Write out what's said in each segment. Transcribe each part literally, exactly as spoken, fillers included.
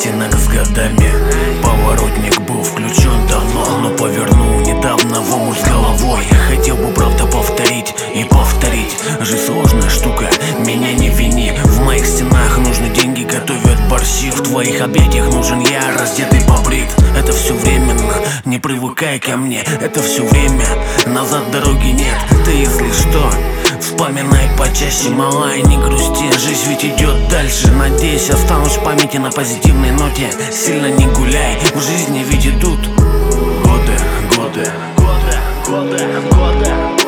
оттенок с годами. Поворотник был включен давно, но повернул недавно в омут с головой. Хотел бы правда повторить и повторить. Жизнь сложная штука, меня не вини. В моих стенах нужны деньги, готовят борщи. В твоих объятиях нужен я, раздетый побрит. Это все временно, не привыкай ко мне. Это все время, назад дороги нет. Ты, если что, вспоминай почаще, малая, не грусти. Жизнь ведь идет дальше, надеюсь, останусь в памяти на позитивной ноте. Сильно не гуляй, в жизни ведь идут годы, годы, годы, годы, годы.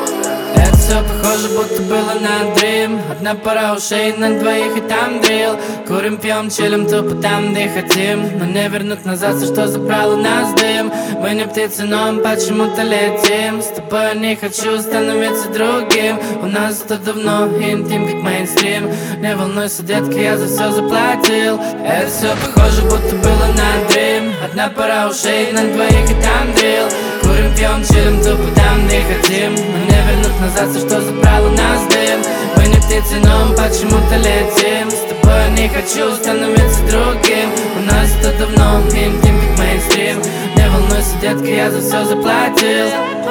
Это все похоже, будто было на дрим. Одна пара ушей на двоих и там дрил. Курим, пьем, чилим тупо там, где хотим. Но не вернуть назад все, что забрал у нас дым. Мы не птицы, но мы почему-то летим. С тобой я не хочу становиться другим. У нас это давно интим, как мейнстрим. Не волнуйся, детка, я за все заплатил. Это все похоже, будто было на дрим. Одна пара ушей на двоих и там дрил. Курим, пьем, чилим тупо там, где хотим. Но не вернуть назад все, что забрал у нас дым. Мы не птицы, но мы почему-то летим. С тобой я не хочу становиться другим. У нас это давно интим, как мейнстрим. Не волнуйся, детка, я за все заплатил.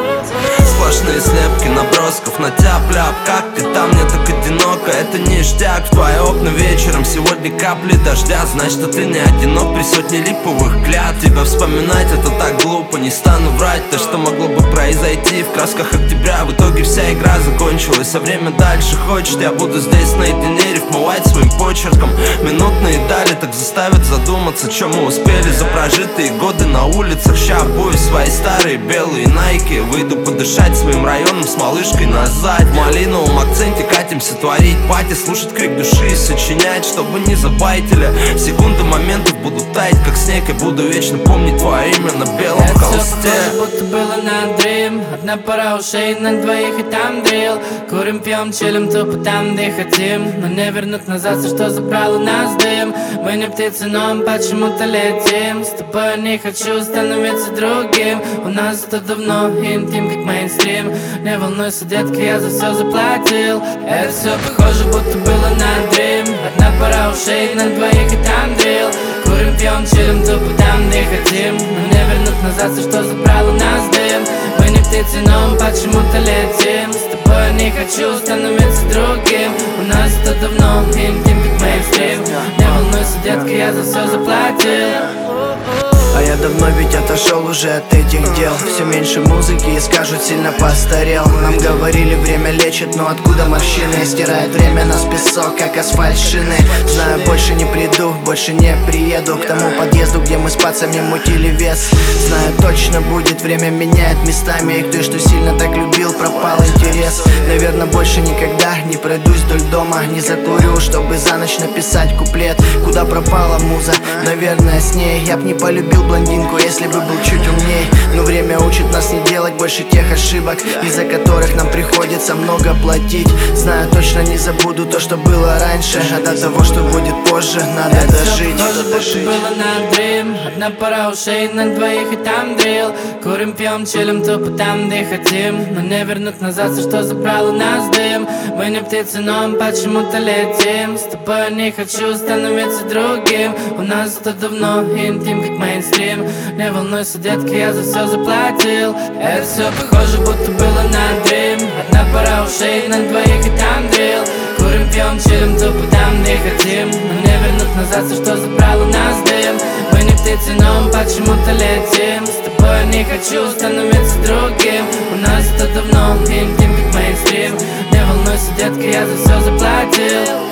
Сплошные слепки набросков на тяп-ляп. Как ты там, мне так одиноко, это ништяк. В твои окна вечером сегодня капли дождя. Значит, что ты не одинок при сотне липовых клят. Тебя вспоминать это так глупо, не стану врать. То, что могло бы произойти в красках октября. В итоге вся игра закончилась, а время дальше хочет. Я буду здесь наедине рифмовать своим почерком. Минутные дали так заставят задуматься, чем мы успели за прожитые годы на улицах. Ща обуви свои старые белые найки. Выйду подышать своим районом с малышкой назад. В малиновом акценте катимся творить пати. Слушать крик души и сочинять, чтобы не забайтили. Секунды моментов будут таять, как снег. И буду вечно помнить твое имя на белом Это холсте. все похоже, будто было на дрим. Одна пара ушей на двоих и там дрил. Курим, пьем, чилим тупо там, где хотим. Но не вернуть назад все, что забрал у нас дым. Мы не птицы, но мы почему-то летим. С тобой я не хочу становиться другим. У нас это давно интим, как мейнстрим. Не волнуйся, детка, я за все заплатил. Это все похоже, будто было на дрим. Одна пара ушей на двоих и там дрил. Курим, пьем, чилим тупо там, где хотим. Но не вернуть назад все, что забрал у нас дым. Мы не птицы, но мы почему-то летим. С тобой я не хочу становиться другим. У нас это давно интим, как мейнстрим. Не волнуйся, детка, я за все заплатил. А я давно ведь отошел уже от этих дел. Все меньше музыки и скажут, сильно постарел. Нам говорили, время лечит, но откуда морщины? Стирает время нас песок, как асфальт шины. Знаю, больше не приду, больше не приеду к тому подъезду, где мы с пацами мутили вес. Знаю, точно будет, время меняет местами. И кто что сильно так любил, пропал интерес. Наверное, больше никогда не пройдусь вдоль дома. Не закурю, чтобы за ночь написать куплет. Куда пропала муза? Наверное, с ней я б не полюбил блондинку, если бы был чуть умней. Но время учит нас не делать больше тех ошибок, из-за которых нам приходится много платить. Знаю, точно не забуду то, что было раньше. А до того, что будет позже, надо Это дожить. все похоже, будто было на дрим. Одна пара ушей на двоих и там дрил. Курим, пьем, чилим тупо там, где хотим. Но не вернуть назад все, что забрал у нас дым. Мы не птицы, но мы почему-то летим. С тобой я не хочу становиться другим. У нас это давно интим, как мейнстрим. Не волнуйся, детка, я за все заплатил. Это все похоже, будто было на дрим. Одна пара ушей на двоих и там дрил. Курим, пьем, чилим тупо там, где хотим. Но не вернуть назад все, что забрал у нас дым. Мы не птицы, но мы почему-то летим. С тобой я не хочу становиться другим. У нас это давно интим, как мейнстрим. Не волнуйся, детка, я за все заплатил.